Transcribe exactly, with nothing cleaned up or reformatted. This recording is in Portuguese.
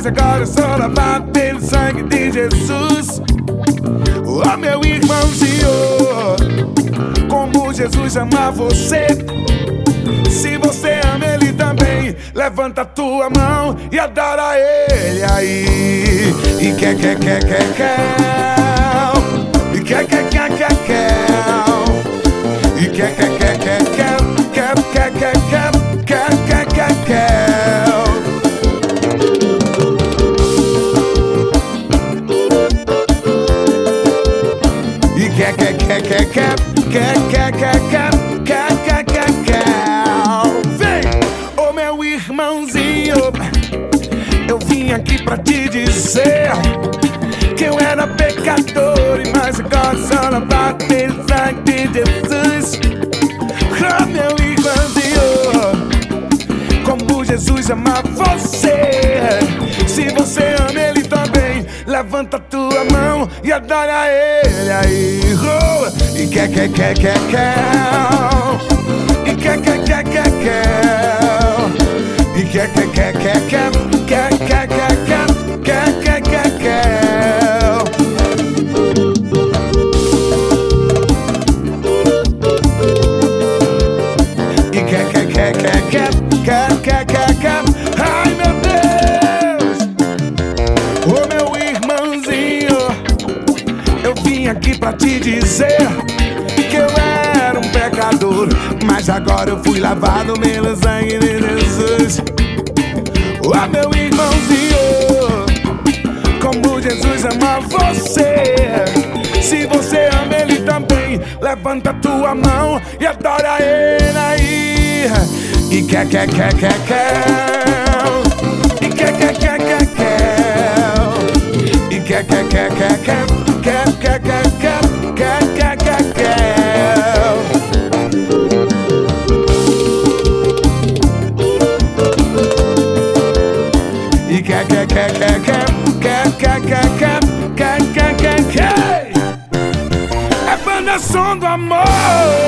mas agora eu sou lavado pelo sangue de Jesus. Oh, meu irmãozinho, como Jesus ama você. Se você ama Ele também, levanta a tua mão e adora Ele aí. E quer, quer, quer, quer, quer. E quer, quer, quer, quer, quer. E quer, quer, quer, quer, quer. Quer, quer, quer, quer. Quer, quer, quer, quer. E quer, quer, quer, quer, quer. Quer, quer, quer, quer. Quer, quer, quer, quer. Vem! Ô meu irmãozinho, eu vim aqui pra te dizer que eu era pecador, mas agora sou lavado pelo sangue de Jesus. Oh meu irmãozinho, como Jesus ama você. Se você ama Ele também, levanta a tua mão e adora Ele aí. Oh, e quer, quer, quer, quer, quer. E quer, quer, quer, quer, quer. E quer, quer, quer, quer, quer. Quer, quer, quer, quer. Quer, quer, quer, quer. E quer, quer, quer, quer, quer. Quer, quer, quer, quer. Ai meu Deus! Ô meu irmãozinho, eu vim aqui pra te dizer que eu era um pecador, mas agora eu fui lavado pelo sangue de Jesus. Oh meu irmãozinho, como Jesus ama você. Se você ama Ele também, levanta a tua mão e adora Ele aí. E quer, quer, quer, quer, quer. E quer, quer, quer, quer, quer. E quer, quer, quer, quer, quer. Quer, quer, quer, quer. Quer, quer, quer, quer. E quer, quer, quer, quer, quer. Quer, quer, quer, quer. Quer, quer, quer, quer. É banda Som do Amor.